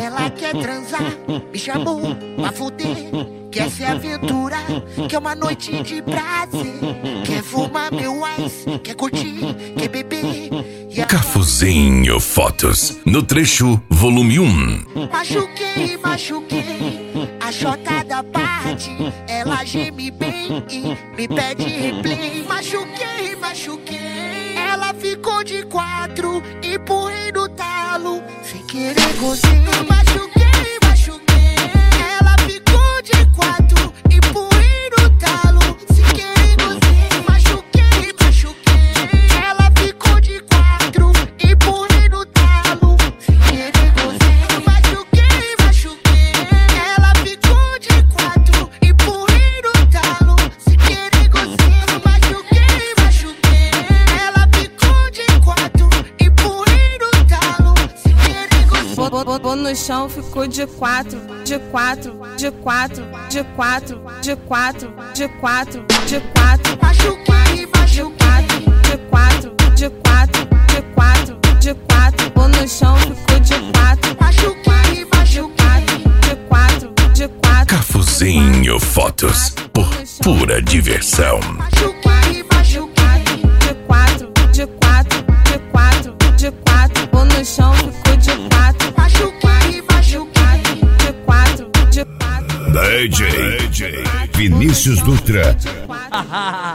Ela quer transar, me chamou pra fuder. Quer se aventurar, quer uma noite de prazer. Quer fumar meu ice, quer curtir, quer beber. Cafuzinho Fotos, no trecho volume 1. Machuquei, a chota da parte. Ela geme bem e me pede replay. Machuquei, ela ficou de 4, empurrei no talo, sem querer gozei. Machuquei, ela ficou de 4, empurrei no talo, sem querer gozei. Machuquei, ela ficou de 4, empurrei no talo, sem querer gozei. Machuquei, ela ficou de 4, empurrei no talo, sem querer gozei. Machuquei, ela ficou de 4, empurrei no talo, sem querer gozei. Botou no chão, ficou de 4, de 4, de 4, de 4, de 4, de 4, de 4. Machuquei, de 4, de 4, de 4, de 4. Botou no chão, ficou de 4. machuquei, De 4, de 4. Cafuzinho Fotos, por pura diversão. machuquei, De 4, de 4, de 4, de 4. Botou no chão, ficou de 4. machuquei, De 4, de 4. DJ Vinícius Dutra.